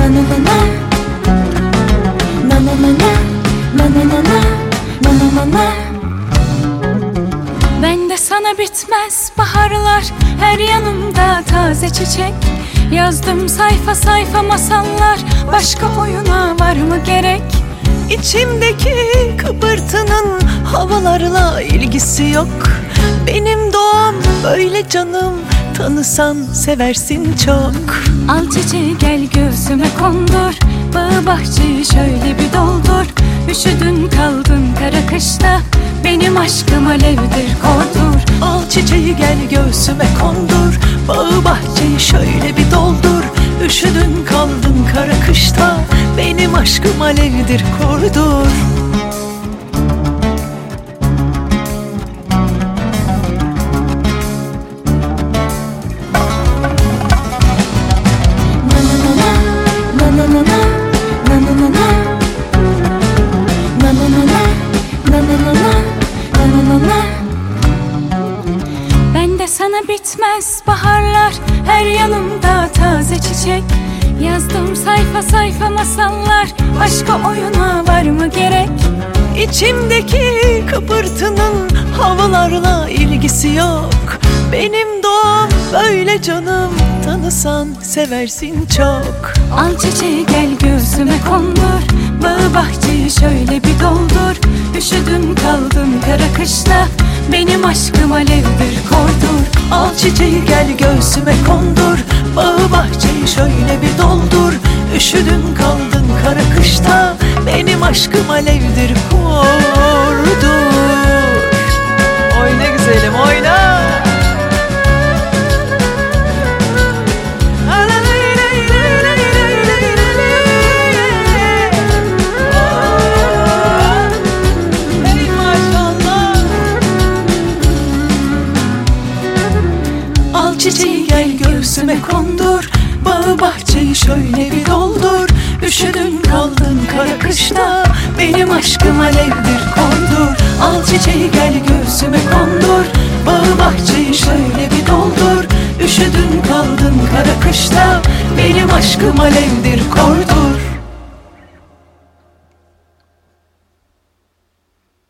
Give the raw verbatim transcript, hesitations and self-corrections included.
na na na, na na na na, na na na na, na na na na. Ben de sana bitmez baharlar, her yanımda taze çiçek. Yazdım sayfa sayfa masallar, başka oyuna var mı gerek? İçimdeki kıpırtının havalarla ilgisi yok. Benim doğam böyle canım, tanısan seversin çok. Al çiçeği gel göğsüme kondur, bağ bahçeyi şöyle bir doldur. Üşüdün kaldın kara kışta, benim aşkım alevdir kordur. Al çiçeği gel göğsüme kondur, bağı bahçeyi şöyle bir doldur. Üşüdün kaldın kara kışta, benim aşkım alevdir kordur. Ben de sana bitmez baharlar, her yanımda taze çiçek. Yazdım sayfa sayfa masallar, başka oyuna var mı gerek? İçimdeki kıpırtının havalarla ilgisi yok. Benim doğam böyle canım, tanısan seversin çok. Al çiçeği gel göğsüme kondur, bağı bahçeyi şöyle bir doldur. Üşüdün kaldın kara kışta, benim aşkım alevdir kordur. Al çiçeği gel göğsüme kondur, bağı bahçeyi şöyle bir doldur. Üşüdün kaldın kara kışta, benim aşkım alevdir kordur. Oyna güzelim oyna. Çiçeği gel göğsüme kondur, bağı bahçeyi şöyle bir doldur. Üşüdün kaldın kara kışta, benim aşkım alevdir kordur. Al çiçeği gel göğsüme kondur, bağı bahçeyi şöyle bir doldur. Üşüdün kaldın kara kışta, benim aşkım alevdir kordur.